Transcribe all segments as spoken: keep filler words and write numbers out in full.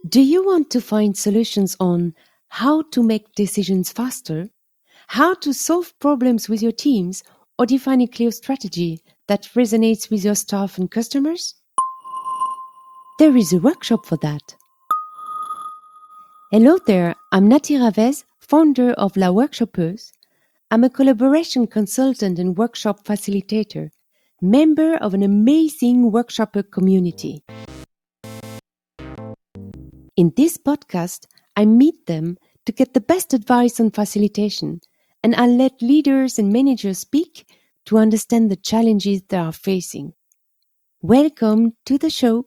Do you want to find solutions on how to make decisions faster, how to solve problems with your teams, or define a clear strategy that resonates with your staff and customers? There is a workshop for that. Hello there, I'm Nati Ravez, founder of La Workshopeuse. I'm a collaboration consultant and workshop facilitator, member of an amazing workshopper community. In this podcast, I meet them to get the best advice on facilitation, and I let leaders and managers speak to understand the challenges they are facing. Welcome to the show.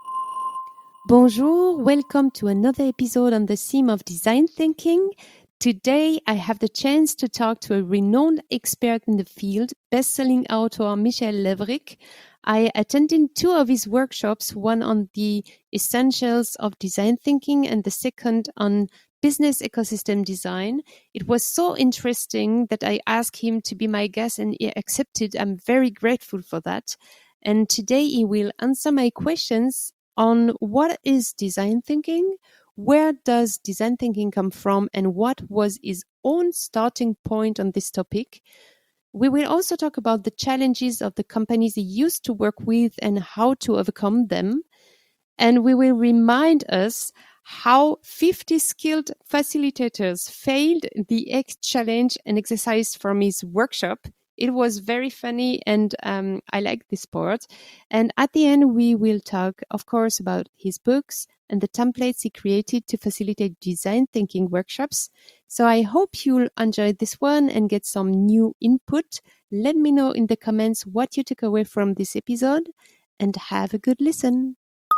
Bonjour, welcome to another episode on the theme of design thinking. Today, I have the chance to talk to a renowned expert in the field, best-selling author Michael Levrick. I attended two of his workshops, one on the essentials of design thinking and the second on business ecosystem design. It was so interesting that I asked him to be my guest and he accepted. I'm very grateful for that. And today he will answer my questions on what is design thinking, where does design thinking come from, and what was his own starting point on this topic. We will also talk about the challenges of the companies he used to work with and how to overcome them. And we will remind us how fifty skilled facilitators failed the X challenge and exercise from his workshop. It was very funny and um, I like this part. And at the end, we will talk, of course, about his books and the templates he created to facilitate design thinking workshops. So I hope you'll enjoy this one and get some new input. Let me know in the comments what you took away from this episode and have a good listen.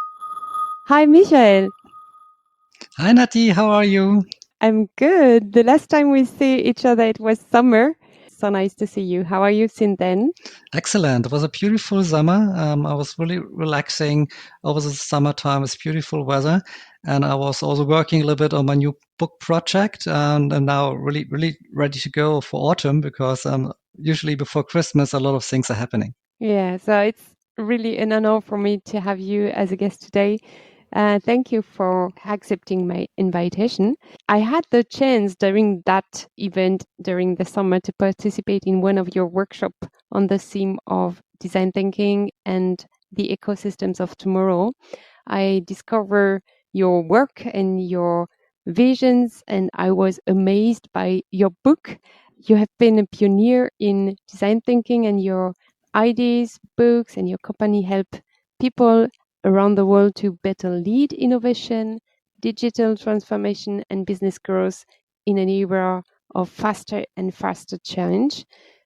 Hi, Michael. Hi, Nati. How are you? I'm good. The last time we see each other, it was summer. So nice to see you. How are you since then? Excellent. It was a beautiful summer. Um, I was really relaxing over the summertime. It's beautiful weather. And I was also working a little bit on my new book project and, and now really, really ready to go for autumn because um, usually before Christmas, a lot of things are happening. Yeah, so it's really an honor for me to have you as a guest today. Uh, thank you for accepting my invitation. I had the chance during that event during the summer to participate in one of your workshops on the theme of design thinking and the ecosystems of tomorrow. I discovered your work and your visions, and I was amazed by your book. You have been a pioneer in design thinking, and your ideas, books, and your company help people around the world to better lead innovation, digital transformation, and business growth in an era of faster and faster change.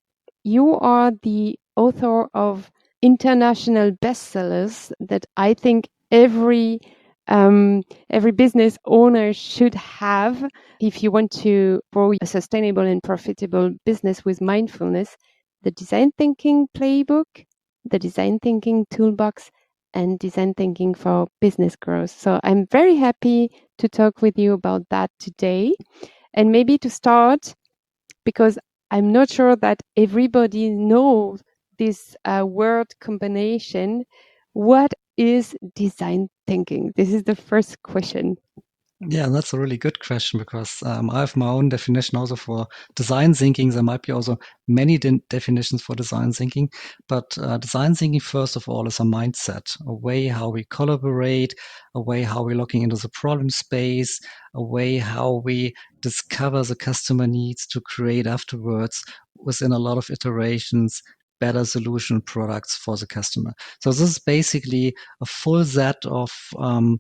You are the author of international bestsellers that I think every um, every business owner should have if you want to grow a sustainable and profitable business with mindfulness. The Design Thinking Playbook, the Design Thinking Toolbox, and Design Thinking for Business Growth. So I'm very happy to talk with you about that today. And maybe to start, because I'm not sure that everybody knows this uh, word combination. What is design thinking? This is the first question. Yeah, that's a really good question because um, I have my own definition also for design thinking. There might be also many de- definitions for design thinking, but uh, design thinking, first of all, is a mindset, a way how we collaborate, a way how we're looking into the problem space, a way how we discover the customer needs to create afterwards within a lot of iterations better solution products for the customer. So this is basically a full set of um,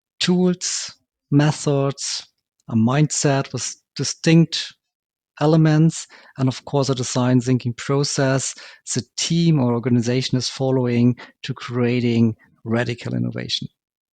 tools, methods, a mindset with distinct elements, and of course, a design thinking process the team or organization is following to creating radical innovation.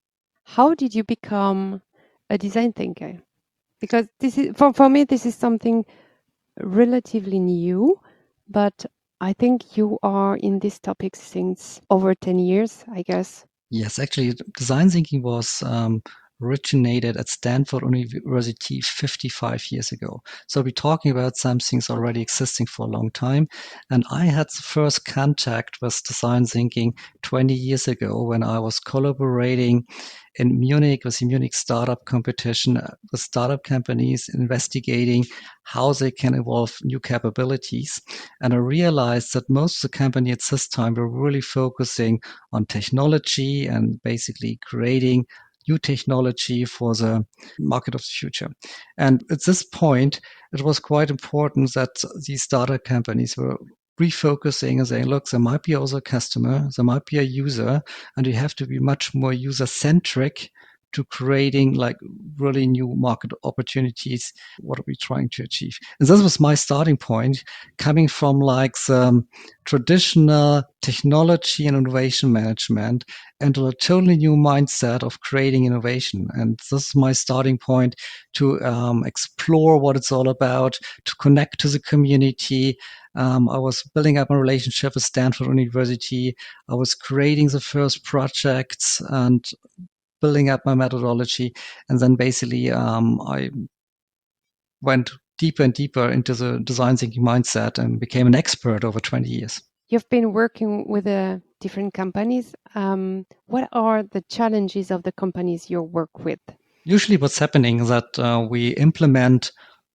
How did you become a design thinker? Because this is for, for me, this is something relatively new, but I think you are in this topic since over ten years, I guess. Yes, actually, design thinking was um, originated at Stanford University fifty-five years ago. So we're talking about something that's already existing for a long time. And I had the first contact with design thinking twenty years ago when I was collaborating in Munich with the Munich startup competition uh, with startup companies investigating how they can evolve new capabilities. And I realized that most of the company at this time were really focusing on technology and basically creating new technology for the market of the future. And at this point, it was quite important that these startup companies were refocusing and saying, look, there might be also a customer, there might be a user, and you have to be much more user centric to creating like really new market opportunities. What are we trying to achieve? And this was my starting point, coming from like the traditional technology and innovation management into a totally new mindset of creating innovation. And this is my starting point to um, explore what it's all about, to connect to the community. Um, I was building up a relationship with Stanford University. I was creating the first projects and building up my methodology. And then basically um, I went deeper and deeper into the design thinking mindset and became an expert over twenty years. You've been working with uh, different companies. Um, what are the challenges of the companies you work with? Usually what's happening is that uh, we implement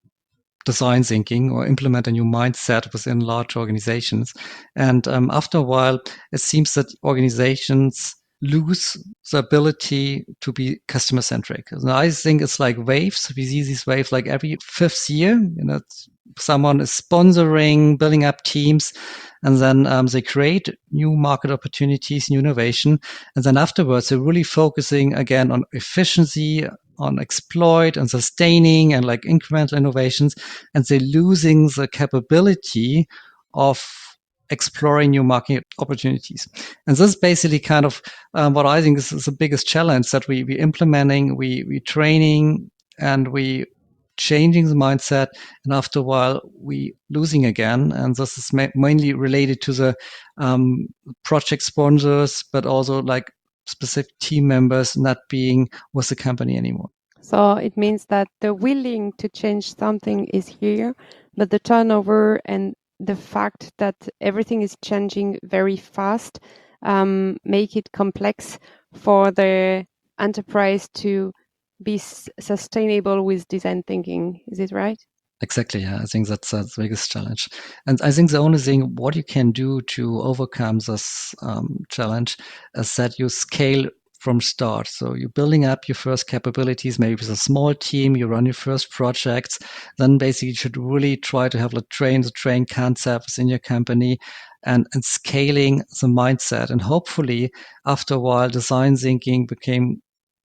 design thinking or implement a new mindset within large organizations. And um, after a while, it seems that organizations lose the ability to be customer centric. And I think it's like waves. We see these waves like every fifth year. You know, someone is sponsoring, building up teams, and then um, they create new market opportunities, new innovation. And then afterwards, they're really focusing again on efficiency, on exploit and sustaining and like incremental innovations. And they're losing the capability of exploring new market opportunities. And this is basically kind of um, what I think is, is the biggest challenge that we we implementing, we we training, and we changing the mindset, and after a while we losing again. And this is ma- mainly related to the um, project sponsors, but also like specific team members not being with the company anymore. So it means that the willing to change something is here, but the turnover and the fact that everything is changing very fast um, make it complex for the enterprise to be s- sustainable with design thinking. Is it right? Exactly. Yeah, I think that's, that's the biggest challenge. And I think the only thing what you can do to overcome this um, challenge is that you scale from start. So you're building up your first capabilities, maybe with a small team, you run your first projects, then basically you should really try to have a train the train concepts in your company and, and scaling the mindset. And hopefully after a while, design thinking became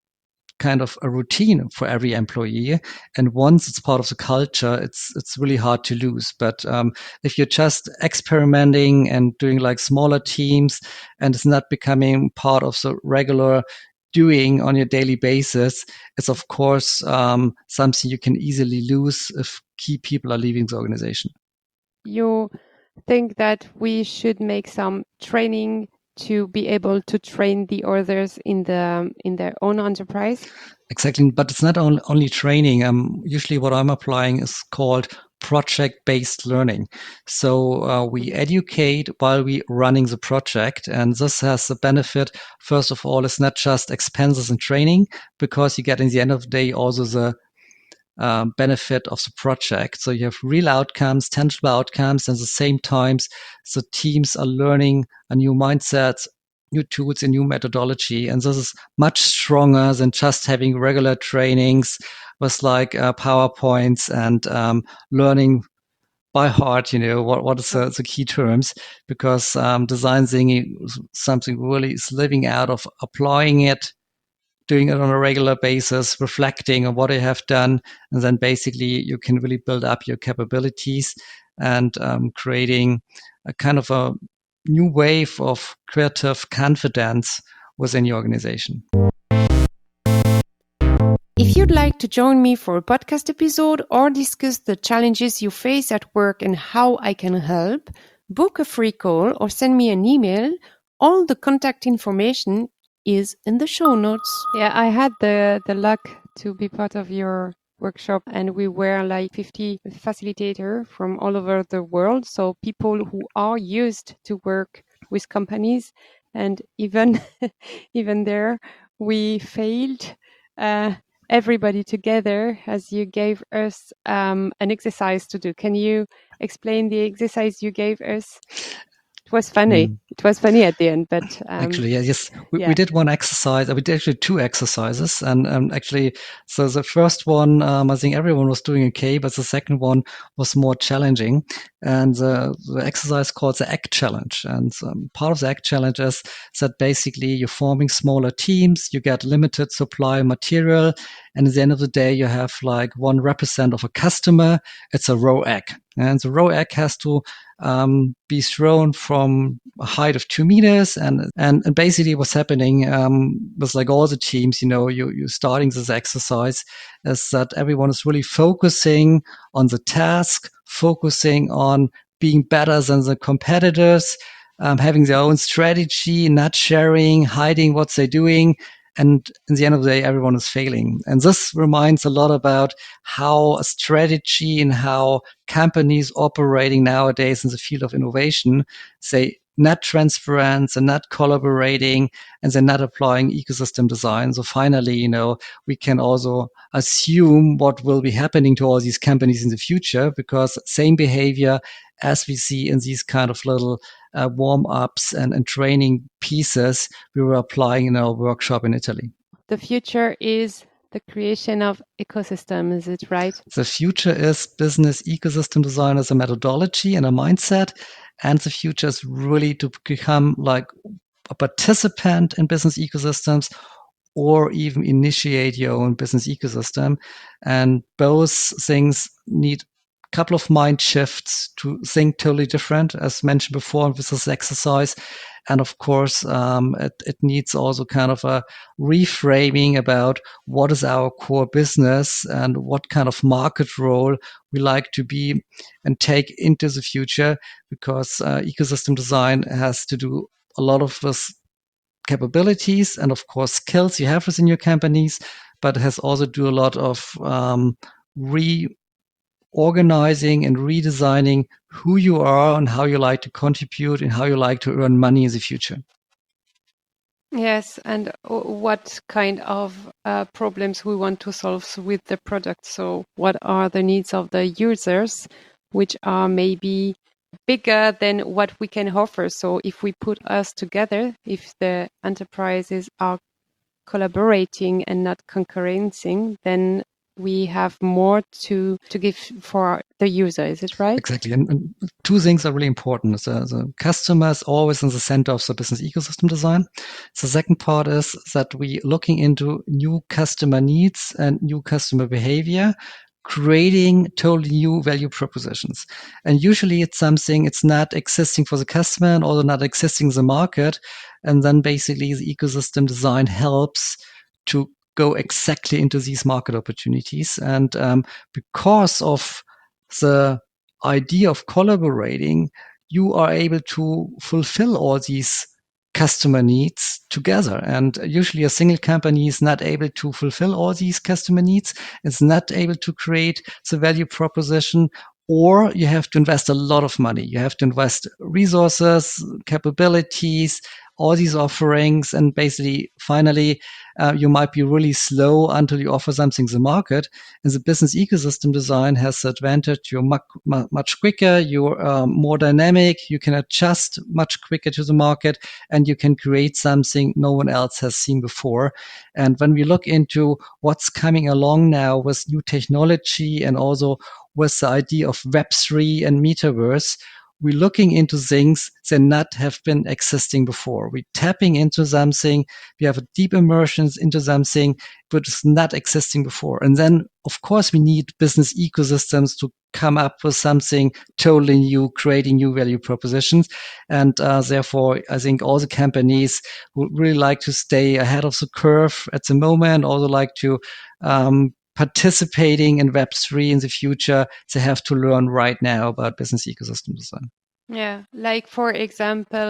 kind of a routine for every employee. And once it's part of the culture, it's it's really hard to lose. But um, if you're just experimenting and doing like smaller teams, and it's not becoming part of the regular doing on your daily basis, it's of course um, something you can easily lose if key people are leaving the organization. You think that we should make some training to be able to train the others in the in their own enterprise? Exactly, but it's not on, only training. Um, usually, what I'm applying is called project-based learning. So uh, we educate while we running the project, and this has the benefit. First of all, it's not just expenses and training, because you get in the end of the day also the um, benefit of the project. So you have real outcomes, tangible outcomes, and at the same times, the teams are learning a new mindset, new tools, and new methodology. And this is much stronger than just having regular trainings with like uh, PowerPoints and um, learning by heart, you know, what, what is the, the key terms, because um, design thinking is something really is living out of applying it, doing it on a regular basis, reflecting on what I have done, and then basically you can really build up your capabilities and um, creating a kind of a new wave of creative confidence within your organization. If you'd like to join me for a podcast episode or discuss the challenges you face at work and how I can help, book a free call or send me an email. All the contact information is in the show notes. Yeah, I had the the luck to be part of your workshop, and we were like fifty facilitator from all over the world. So people who are used to work with companies, and even even there we failed. Uh, everybody together, as you gave us um, an exercise to do. Can you explain the exercise you gave us? It was funny. Mm. It was funny at the end, but um, actually, yeah, yes, we, yeah. we did one exercise. We did actually two exercises, and um, actually, so the first one, um, I think everyone was doing okay, but the second one was more challenging. And the, the exercise called the Act Challenge, and um, part of the Act Challenge is that basically you're forming smaller teams, you get limited supply material, and at the end of the day, you have like one representative of a customer. It's a row egg, and the row egg has to um, be thrown from a height of two meters. And, and, and basically what's happening um, was like all the teams, you know, you, you're starting this exercise is that everyone is really focusing on the task, focusing on being better than the competitors, um, having their own strategy, not sharing, hiding what they're doing. And in the end of the day, everyone is failing. And this reminds a lot about how a strategy and how companies operating nowadays in the field of innovation say not transparent, they're not collaborating, and they're not applying ecosystem design. So finally, you know, we can also assume what will be happening to all these companies in the future, because same behavior as we see in these kind of little uh, warm-ups and, and training pieces we were applying in our workshop in Italy. The future is the creation of ecosystem, is it right? The future is business ecosystem design as a methodology and a mindset. And the future is really to become like a participant in business ecosystems or even initiate your own business ecosystem. And both things need a couple of mind shifts to think totally different, as mentioned before with this exercise. And of course, um, it, it needs also kind of a reframing about what is our core business and what kind of market role we like to be and take into the future, because uh, ecosystem design has to do a lot of this capabilities and of course skills you have within your companies, but it has also do a lot of um, reorganizing and redesigning who you are and how you like to contribute and how you like to earn money in the future. Yes, and what kind of uh, problems we want to solve with the product. So what are the needs of the users, which are maybe bigger than what we can offer. So if we put us together, if the enterprises are collaborating and not concurrencing, then we have more to to give for the user. Is it right? Exactly. And, and two things are really important. So the customer is always in the center of the business ecosystem design. The second part is that we looking into new customer needs and new customer behavior, creating totally new value propositions. And usually it's something it's not existing for the customer and also not existing in the market. And then basically the ecosystem design helps to go exactly into these market opportunities. And um, because of the idea of collaborating, you are able to fulfill all these customer needs together. And usually a single company is not able to fulfill all these customer needs. It's not able to create the value proposition, or you have to invest a lot of money. You have to invest resources, capabilities, all these offerings. And basically, finally, uh, you might be really slow until you offer something to the market. And the business ecosystem design has the advantage you're much, much quicker, you're um, more dynamic, you can adjust much quicker to the market, and you can create something no one else has seen before. And when we look into what's coming along now with new technology and also with the idea of Web three and Metaverse, we're looking into things that not have been existing before. We're tapping into something. We have a deep immersions into something which is not existing before. And then, of course, we need business ecosystems to come up with something totally new, creating new value propositions. And uh, therefore, I think all the companies would really like to stay ahead of the curve at the moment, also like to um, participating in Web three in the future, they have to learn right now about business ecosystem design. Yeah, like for example,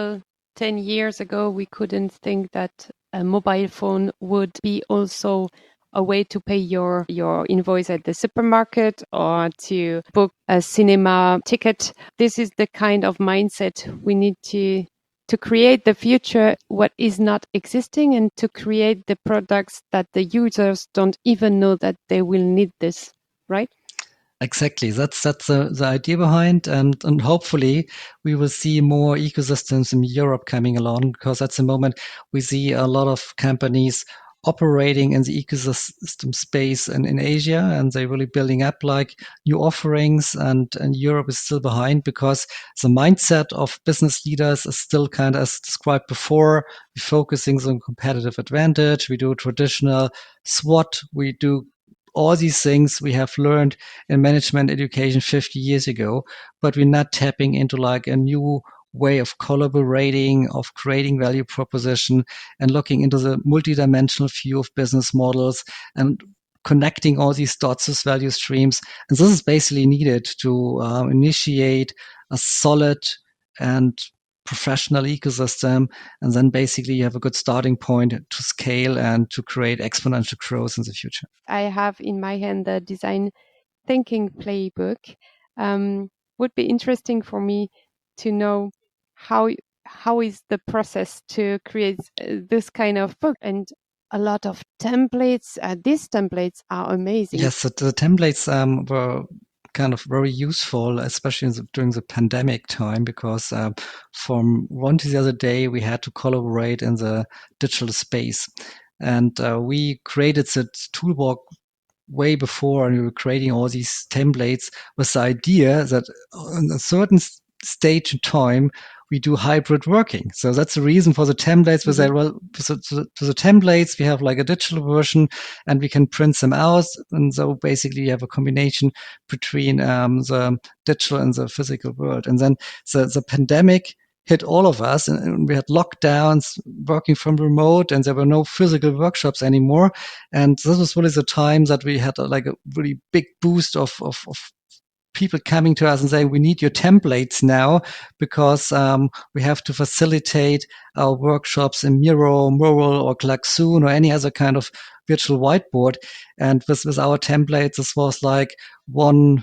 ten years ago, we couldn't think that a mobile phone would be also a way to pay your, your invoice at the supermarket or to book a cinema ticket. This is the kind of mindset we need to to create the future, what is not existing, and to create the products that the users don't even know that they will need this, right? Exactly. That's that's the, the idea behind, and and hopefully we will see more ecosystems in Europe coming along, because at the moment we see a lot of companies operating in the ecosystem space and in Asia, and they're really building up like new offerings, and and Europe is still behind because the mindset of business leaders is still kind of as described before. We're focusing on competitive advantage. We do traditional SWOT. We do all these things we have learned in management education fifty years ago, but we're not tapping into like a new way of collaborating, of creating value proposition, and looking into the multidimensional view of business models and connecting all these dots as value streams. And this is basically needed to uh, initiate a solid and professional ecosystem, and then basically you have a good starting point to scale and to create exponential growth in the future. I have in my hand the design thinking playbook. Um, would be interesting for me to know how how is the process to create uh, this kind of book, and a lot of templates. Uh, these templates are amazing. Yes, the, the templates um, were kind of very useful, especially in the, during the pandemic time, because um, from one to the other day we had to collaborate in the digital space, and uh, we created the toolbox way before, and we were creating all these templates with the idea that on a certain s- stage in time we do hybrid working. So that's the reason for the templates. We Mhm. say, well, for the, for the templates we have like a digital version, and we can print them out, and so basically you have a combination between um, the digital and the physical world. And then the, the pandemic hit all of us, and we had lockdowns, working from remote, and there were no physical workshops anymore. And this was really the time that we had a, like a really big boost of, of, of people coming to us and saying, we need your templates now, because um, we have to facilitate our workshops in Miro, Mural, or Klaxoon, or any other kind of virtual whiteboard. And with, with our templates, this was like one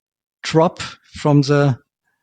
drop from the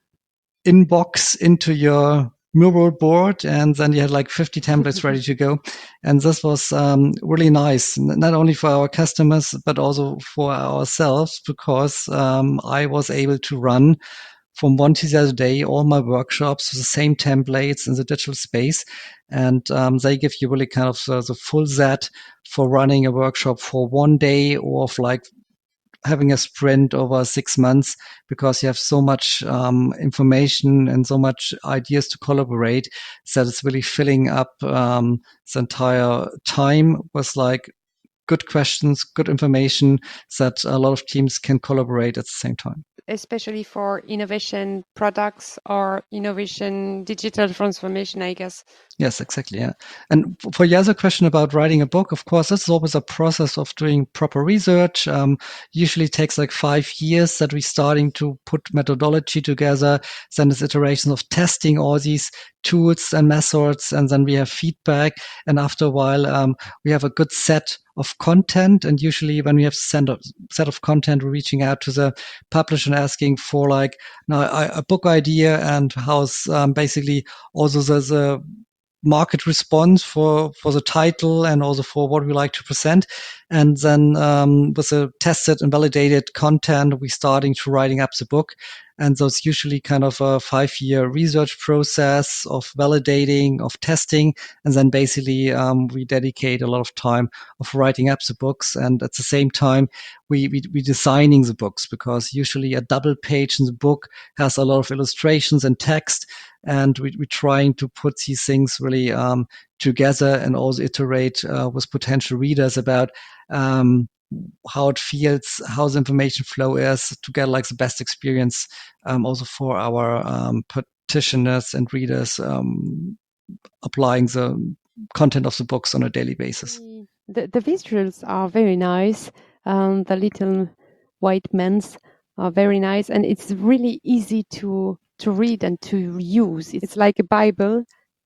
inbox into your Mural board, and then you had like fifty templates ready to go. And this was um, really nice, not only for our customers, but also for ourselves, because um, I was able to run from one to the other day all my workshops with the same templates in the digital space. And um, they give you really kind of the, the full set for running a workshop for one day, or of like having a sprint over six months, because you have so much um, information and so much ideas to collaborate, that it's really filling up um, the entire time with like good questions, good information, that a lot of teams can collaborate at the same time. Especially for innovation products or innovation digital transformation, I guess. Yes, exactly. Yeah. And for the other question about writing a book, of course, this is always a process of doing proper research. Um, usually takes like five years that we're starting to put methodology together. Then there's iterations of testing all these tools and methods, and then we have feedback. And after a while, um, we have a good set of content. And usually when we have sent a set of content, we're reaching out to the publisher and asking for like now a, a book idea, and how's um, basically also the, the market response for for the title, and also for what we like to present. And then um, with the tested and validated content, we're starting to writing up the book. And so it's usually kind of a five-year research process of validating, of testing, and then basically um, we dedicate a lot of time of writing up the books. And at the same time, we we we designing the books, because usually a double page in the book has a lot of illustrations and text, and we, we're trying to put these things really um, together, and also iterate uh, with potential readers about um, how it feels, how the information flow is, to get like the best experience um, also for our um, practitioners and readers um, applying the content of the books on a daily basis. The, the visuals are very nice. Um, the little white men's are very nice, and it's really easy to to read and to use. It's like a Bible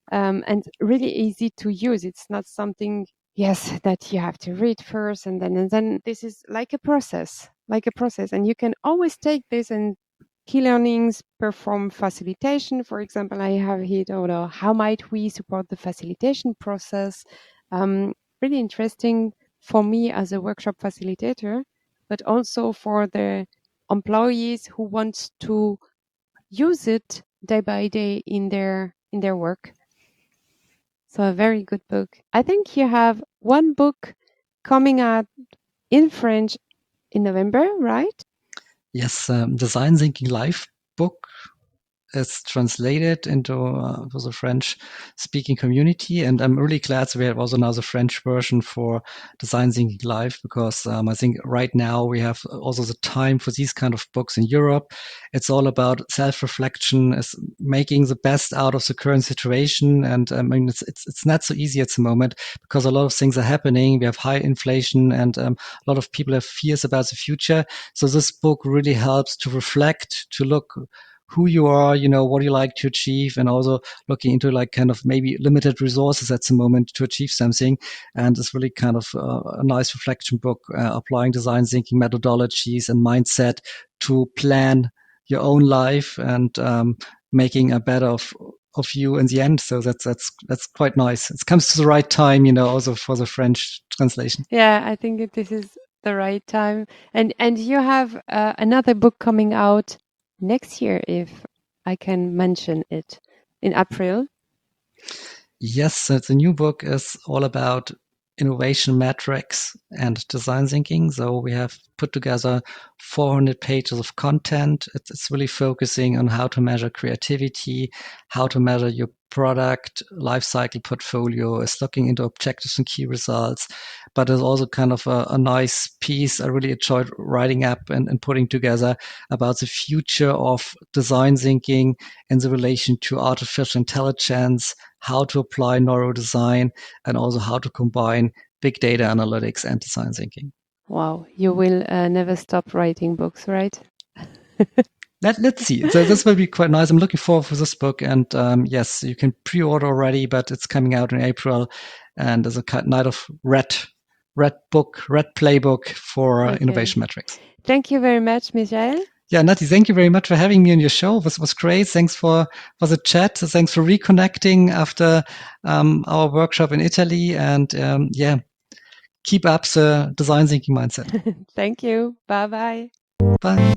um, and really easy to use. It's not something, yes, that you have to read first and then and then. This is like a process, like a process, and you can always take this and key learnings perform facilitation. For example, I have here, or how might we support the facilitation process? Um, really interesting for me as a workshop facilitator, but also for the employees who want to use it day by day in their in their work. So a very good book. I think you have one book coming out in French in November, right? Yes, um, Design Thinking Live book is translated into uh, for the French speaking community, and I'm really glad we have also now the French version for Design Thinking Live, because um, I think right now we have also the time for these kind of books in Europe. It's all about self-reflection, is making the best out of the current situation, and um, I mean it's, it's it's not so easy at the moment because a lot of things are happening. We have high inflation, and um, a lot of people have fears about the future. So this book really helps to reflect, to look who you are, you know, what you like to achieve, and also looking into like kind of maybe limited resources at the moment to achieve something. And it's really kind of uh, a nice reflection book, uh, applying design thinking methodologies and mindset to plan your own life and um, making a better of of you in the end. So that's that's that's quite nice. It comes to the right time, you know, also for the French translation. Yeah, I think this is the right time. And and you have uh, another book coming out next year, if I can mention it, in April. Yes, so the new book is all about innovation metrics and design thinking. So we have put together four hundred pages of content. It's, it's really focusing on how to measure creativity, how to measure your product lifecycle portfolio. It's looking into objectives and key results, but it's also kind of a, a nice piece I really enjoyed writing up and, and putting together about the future of design thinking in the relation to artificial intelligence, how to apply neurodesign, and also how to combine big data analytics and design thinking. Wow, you will uh, never stop writing books, right? Let, let's see. So this will be quite nice. I'm looking forward for this book. And um, yes, you can pre-order already, but it's coming out in April. And there's a night of red, red book, red playbook for uh, Okay. innovation metrics. Thank you very much, Michael. Yeah, Nati, thank you very much for having me on your show. This was great. Thanks for, for the chat. Thanks for reconnecting after um, our workshop in Italy. And um, yeah, keep up the design thinking mindset. Thank you. Bye-bye. Bye.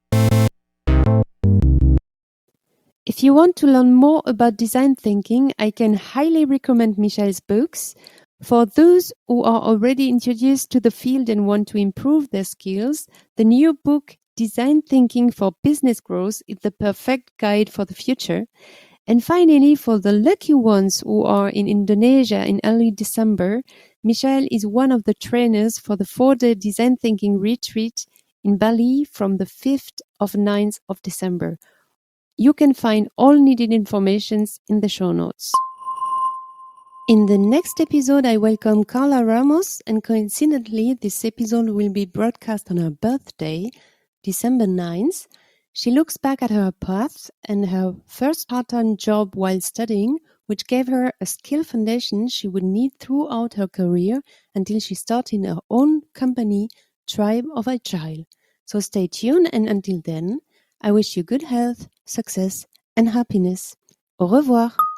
If you want to learn more about design thinking, I can highly recommend Michel's books. For those who are already introduced to the field and want to improve their skills, the new book, Design Thinking for Business Growth, is the perfect guide for the future. And finally, for the lucky ones who are in Indonesia in early December, Michel is one of the trainers for the four-day design thinking retreat in Bali from the fifth of ninth of December. You can find all needed information in the show notes. In the next episode, I welcome Carla Ramos, and coincidentally, this episode will be broadcast on her birthday, December ninth. She looks back at her path and her first part-time job while studying, which gave her a skill foundation she would need throughout her career until she started her own company, Tribe of Agile. So stay tuned, and until then, I wish you good health, success, and happiness. Au revoir.